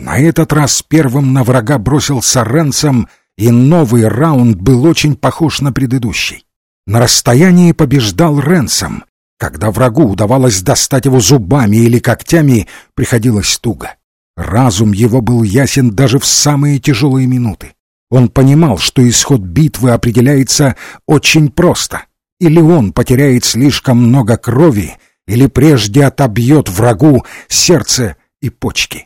На этот раз первым на врага бросился Ренсом, и новый раунд был очень похож на предыдущий. На расстоянии побеждал Ренсом. Когда врагу удавалось достать его зубами или когтями, приходилось туго. Разум его был ясен даже в самые тяжелые минуты. Он понимал, что исход битвы определяется очень просто. Или он потеряет слишком много крови, или прежде отобьет врагу сердце и почки.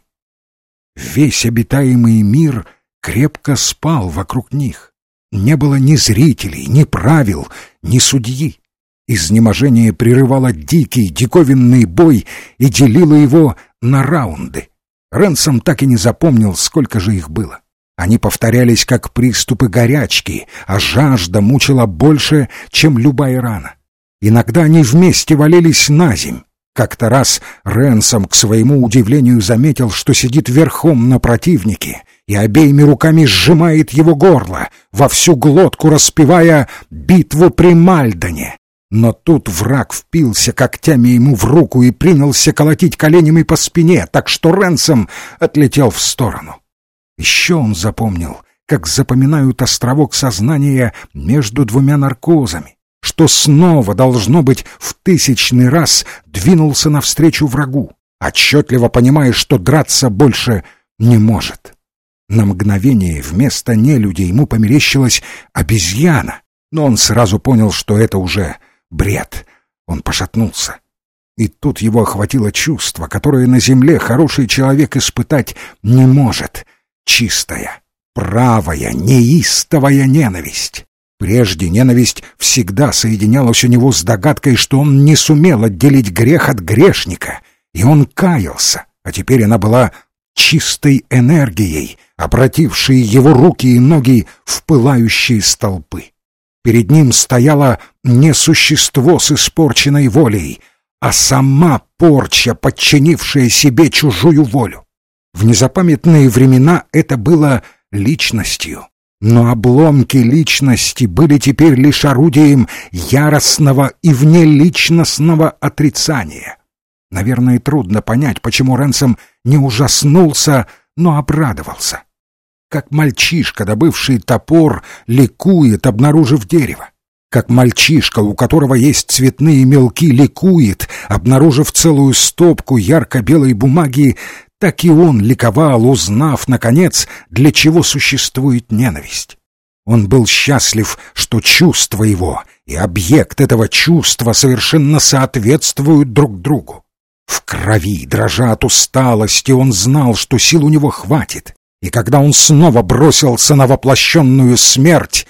Весь обитаемый мир крепко спал вокруг них. Не было ни зрителей, ни правил, ни судьи. Изнеможение прерывало дикий, диковинный бой и делило его на раунды. Ренсом так и не запомнил, сколько же их было. Они повторялись как приступы горячки, а жажда мучила больше, чем любая рана. Иногда они вместе валились на земь. Как-то раз Ренсом, к своему удивлению, заметил, что сидит верхом на противнике и обеими руками сжимает его горло, во всю глотку распевая «Битву при Мальдоне». Но тут враг впился когтями ему в руку и принялся колотить коленями по спине, так что Ренсом отлетел в сторону. Еще он запомнил, как запоминают островок сознания между двумя наркозами, что снова, должно быть, в 1000-й раз двинулся навстречу врагу, отчетливо понимая, что драться больше не может. На мгновение вместо нелюдя ему померещилась обезьяна, но он сразу понял, что это уже бред. Он пошатнулся. И тут его охватило чувство, которое на земле хороший человек испытать не может. Чистая, правая, неистовая ненависть. Прежде ненависть всегда соединялась у него с догадкой, что он не сумел отделить грех от грешника, и он каялся, а теперь она была чистой энергией, обратившей его руки и ноги в пылающие столпы. Перед ним стояло не существо с испорченной волей, а сама порча, подчинившая себе чужую волю. В незапамятные времена это было личностью, но обломки личности были теперь лишь орудием яростного и внеличностного отрицания. Наверное, трудно понять, почему Ренсом не ужаснулся, но обрадовался. Как мальчишка, добывший топор, ликует, обнаружив дерево. Как мальчишка, у которого есть цветные мелки, ликует, обнаружив целую стопку ярко-белой бумаги, так и он ликовал, узнав, наконец, для чего существует ненависть. Он был счастлив, что чувство его и объект этого чувства совершенно соответствуют друг другу. В крови, дрожа от усталости, он знал, что сил у него хватит, и когда он снова бросился на воплощенную смерть,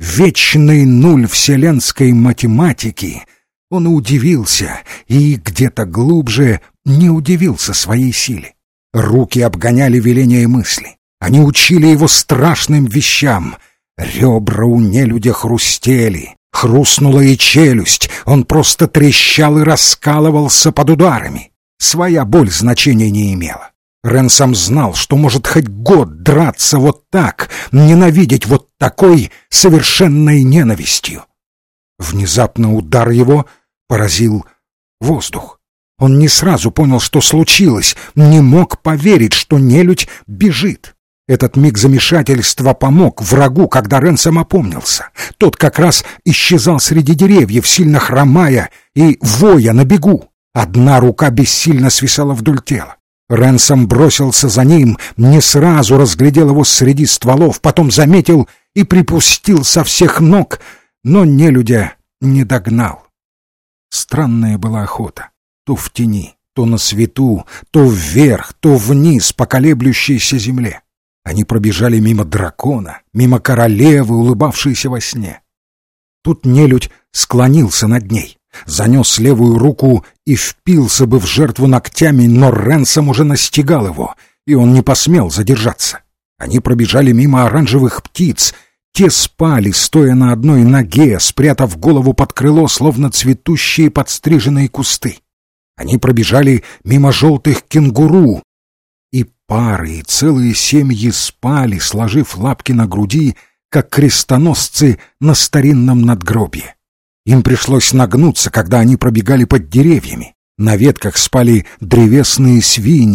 вечный нуль вселенской математики, он удивился и где-то глубже не удивился своей силе. Руки обгоняли веления мысли. Они учили его страшным вещам. Ребра у нелюдя хрустели, хрустнула и челюсть. Он просто трещал и раскалывался под ударами. Своя боль значения не имела. Ренсом знал, что может хоть год драться вот так, ненавидеть вот такой совершенной ненавистью. Внезапно удар его поразил воздух. Он не сразу понял, что случилось, не мог поверить, что нелюдь бежит. Этот миг замешательства помог врагу, когда Ренсом опомнился. Тот как раз исчезал среди деревьев, сильно хромая и воя на бегу. Одна рука бессильно свисала вдоль тела. Ренсом бросился за ним, не сразу разглядел его среди стволов, потом заметил и припустил со всех ног, но нелюдя не догнал. Странная была охота. То в тени, то на свету, то вверх, то вниз по колеблющейся земле. Они пробежали мимо дракона, мимо королевы, улыбавшейся во сне. Тут нелюдь склонился над ней, занес левую руку и впился бы в жертву ногтями, но Ренсом уже настигал его, и он не посмел задержаться. Они пробежали мимо оранжевых птиц. Те спали, стоя на одной ноге, спрятав голову под крыло, словно цветущие подстриженные кусты. Они пробежали мимо желтых кенгуру, и пары, и целые семьи спали, сложив лапки на груди, как крестоносцы на старинном надгробье. Им пришлось нагнуться, когда они пробегали под деревьями. На ветках спали древесные свиньи,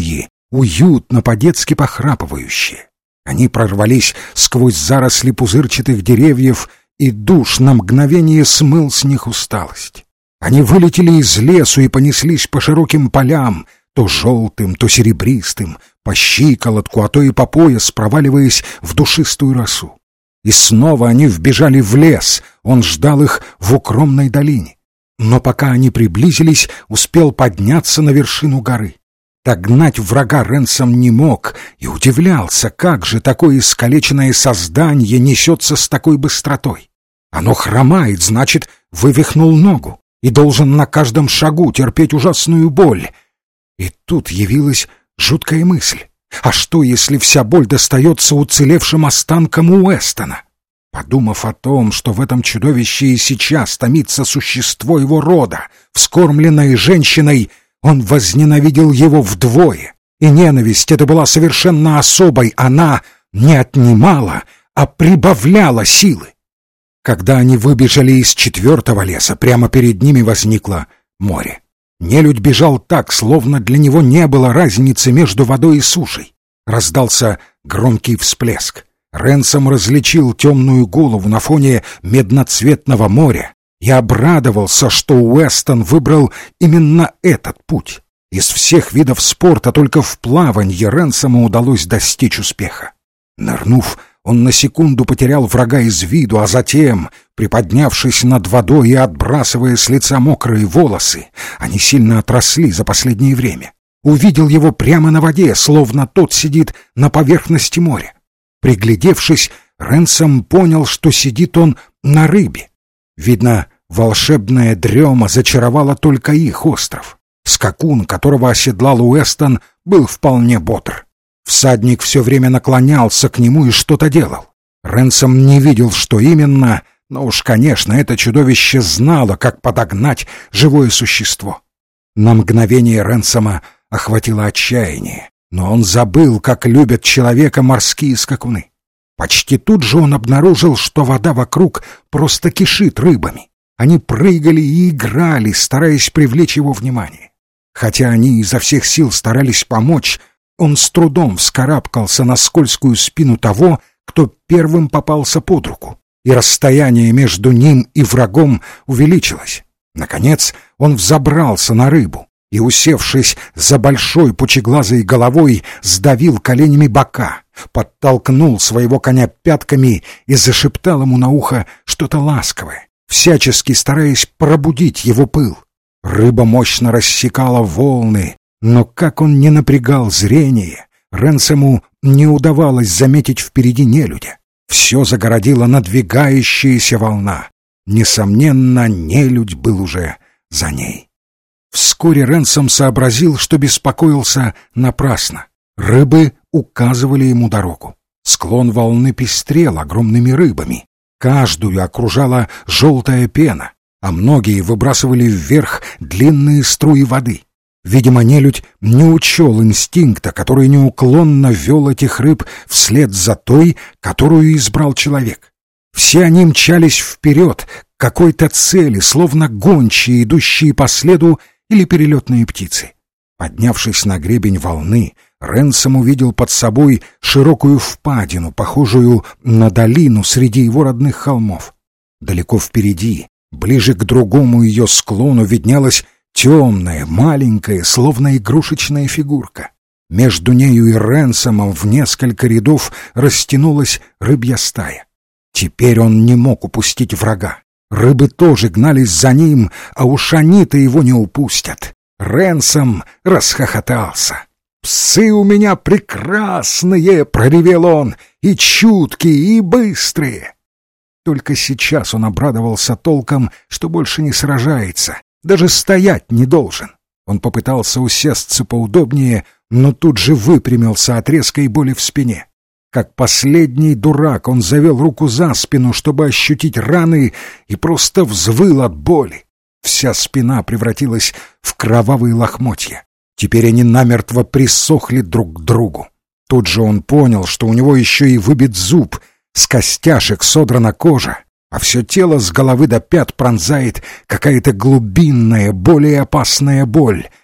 уютно по-детски похрапывающие. Они прорвались сквозь заросли пузырчатых деревьев, и душ на мгновение смыл с них усталость. Они вылетели из лесу и понеслись по широким полям, то желтым, то серебристым, по щиколотку, а то и по пояс, проваливаясь в душистую росу. И снова они вбежали в лес, он ждал их в укромной долине. Но пока они приблизились, успел подняться на вершину горы. Догнать врага Ренсом не мог и удивлялся, как же такое искалеченное создание несется с такой быстротой. Оно хромает, значит, вывихнул ногу и должен на каждом шагу терпеть ужасную боль. И тут явилась жуткая мысль. А что, если вся боль достается уцелевшим останкам Уэстона? Подумав о том, что в этом чудовище и сейчас томится существо его рода, вскормленное женщиной, он возненавидел его вдвое. И ненависть эта была совершенно особой, она не отнимала, а прибавляла силы. Когда они выбежали из 4-го леса, прямо перед ними возникло море. Нелюдь бежал так, словно для него не было разницы между водой и сушей. Раздался громкий всплеск. Ренсом различил темную голову на фоне медноцветного моря и обрадовался, что Уэстон выбрал именно этот путь. Из всех видов спорта только в плаванье Ренсому удалось достичь успеха. Нырнув, он на секунду потерял врага из виду, а затем, приподнявшись над водой и отбрасывая с лица мокрые волосы, они сильно отросли за последнее время, увидел его прямо на воде, словно тот сидит на поверхности моря. Приглядевшись, Ренсом понял, что сидит он на рыбе. Видно, волшебная дрема зачаровала только их остров. Скакун, которого оседлал Уэстон, был вполне бодр. Всадник все время наклонялся к нему и что-то делал. Ренсом не видел, что именно, но уж, конечно, это чудовище знало, как подогнать живое существо. На мгновение Ренсома охватило отчаяние, но он забыл, как любят человека морские скакуны. Почти тут же он обнаружил, что вода вокруг просто кишит рыбами. Они прыгали и играли, стараясь привлечь его внимание. Хотя они изо всех сил старались помочь, он с трудом вскарабкался на скользкую спину того, кто первым попался под руку, и расстояние между ним и врагом увеличилось. Наконец он взобрался на рыбу и, усевшись за большой пучеглазой головой, сдавил коленями бока, подтолкнул своего коня пятками и зашептал ему на ухо что-то ласковое, всячески стараясь пробудить его пыл. Рыба мощно рассекала волны, но как он не напрягал зрение, Ренсому не удавалось заметить впереди нелюдя. Все загородила надвигающаяся волна. Несомненно, нелюдь был уже за ней. Вскоре Ренсом сообразил, что беспокоился напрасно. Рыбы указывали ему дорогу. Склон волны пестрел огромными рыбами. Каждую окружала желтая пена, а многие выбрасывали вверх длинные струи воды. Видимо, нелюдь не учел инстинкта, который неуклонно вел этих рыб вслед за той, которую избрал человек. Все они мчались вперед к какой-то цели, словно гончие, идущие по следу, или перелетные птицы. Поднявшись на гребень волны, Ренсом увидел под собой широкую впадину, похожую на долину среди его родных холмов. Далеко впереди, ближе к другому ее склону, виднелась темная, маленькая, словно игрушечная фигурка. Между нею и Ренсомом в несколько рядов растянулась рыбья стая. Теперь он не мог упустить врага. Рыбы тоже гнались за ним, а уж они-то его не упустят. Ренсом расхохотался. «Псы у меня прекрасные!» — проревел он. «И чуткие, и быстрые!» Только сейчас он обрадовался толком, что больше не сражается, даже стоять не должен. Он попытался усесться поудобнее, но тут же выпрямился от резкой боли в спине. Как последний дурак он завел руку за спину, чтобы ощутить раны, и просто взвыл от боли. Вся спина превратилась в кровавые лохмотья. Теперь они намертво присохли друг к другу. Тут же он понял, что у него еще и выбит зуб, с костяшек содрана кожа, а все тело с головы до пят пронзает какая-то глубинная, более опасная боль.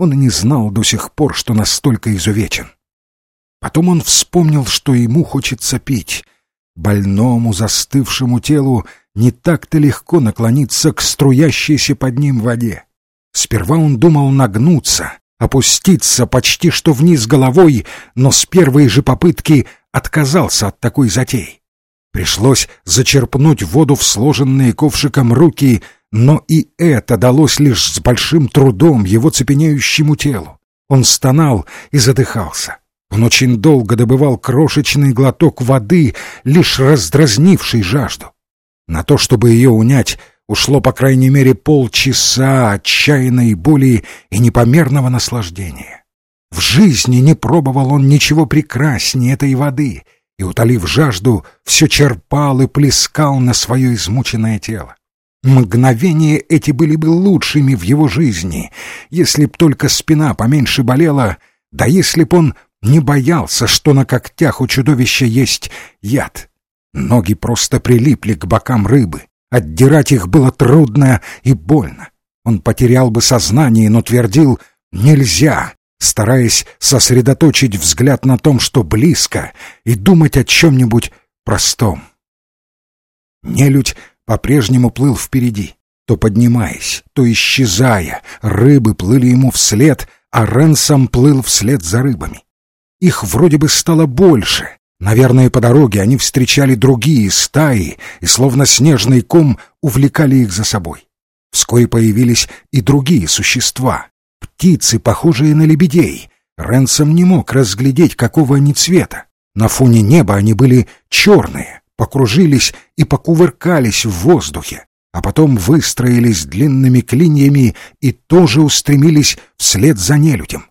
Он и не знал до сих пор, что настолько изувечен. Потом он вспомнил, что ему хочется пить. Больному, застывшему телу не так-то легко наклониться к струящейся под ним воде. Сперва он думал нагнуться, опуститься почти что вниз головой, но с первой же попытки отказался от такой затеи. Пришлось зачерпнуть воду в сложенные ковшиком руки, но и это далось лишь с большим трудом его цепенеющему телу. Он стонал и задыхался. Он очень долго добывал крошечный глоток воды, лишь раздразнивший жажду. На то, чтобы ее унять, ушло по крайней мере полчаса отчаянной боли и непомерного наслаждения. В жизни не пробовал он ничего прекраснее этой воды и, утолив жажду, все черпал и плескал на свое измученное тело. Мгновения эти были бы лучшими в его жизни, если б только спина поменьше болела, да если б он не боялся, что на когтях у чудовища есть яд. Ноги просто прилипли к бокам рыбы, отдирать их было трудно и больно. Он потерял бы сознание, но твердил «нельзя», стараясь сосредоточить взгляд на том, что близко, и думать о чем-нибудь простом. Нелюдь по-прежнему плыл впереди, то поднимаясь, то исчезая. Рыбы плыли ему вслед, а Ренсом плыл вслед за рыбами. Их вроде бы стало больше. Наверное, по дороге они встречали другие стаи и, словно снежный ком, увлекали их за собой. Вскоре появились и другие существа. Птицы, похожие на лебедей. Ренсом не мог разглядеть, какого они цвета. На фоне неба они были черные, покружились и покувыркались в воздухе, а потом выстроились длинными клиньями и тоже устремились вслед за нелюдем.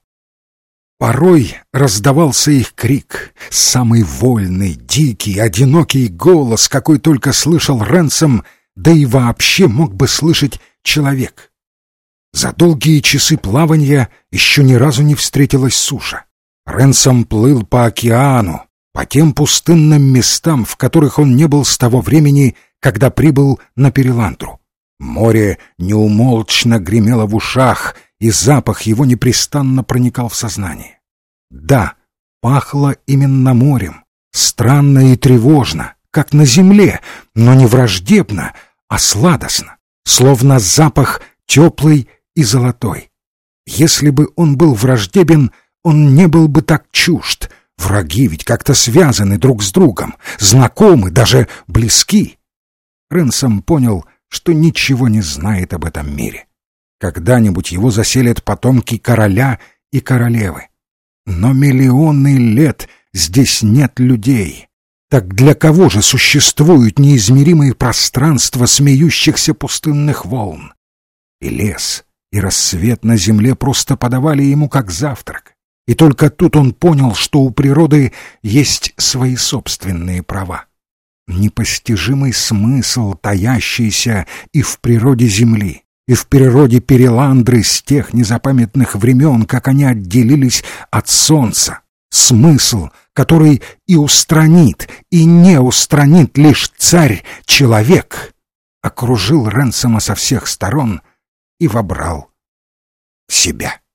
Порой раздавался их крик, самый вольный, дикий, одинокий голос, какой только слышал Ренсом, да и вообще мог бы слышать человек. За долгие часы плавания еще ни разу не встретилась суша. Ренсом плыл по океану, по тем пустынным местам, в которых он не был с того времени, когда прибыл на Переландру. Море неумолчно гремело в ушах, и запах его непрестанно проникал в сознание. Да, пахло именно морем, странно и тревожно, как на земле, но не враждебно, а сладостно, словно запах теплый и золотой. Если бы он был враждебен, он не был бы так чужд. Враги ведь как-то связаны друг с другом, знакомы, даже близки. Ренсом понял, что ничего не знает об этом мире. Когда-нибудь его заселят потомки короля и королевы. Но миллионы лет здесь нет людей. Так для кого же существуют неизмеримые пространства смеющихся пустынных волн? И лес, и рассвет на земле просто подавали ему как завтрак. И только тут он понял, что у природы есть свои собственные права. Непостижимый смысл, таящийся и в природе земли, и в природе Переландры с тех незапамятных времен, как они отделились от солнца. Смысл, который и устранит, и не устранит лишь царь-человек, окружил Ренсома со всех сторон и вобрал в себя.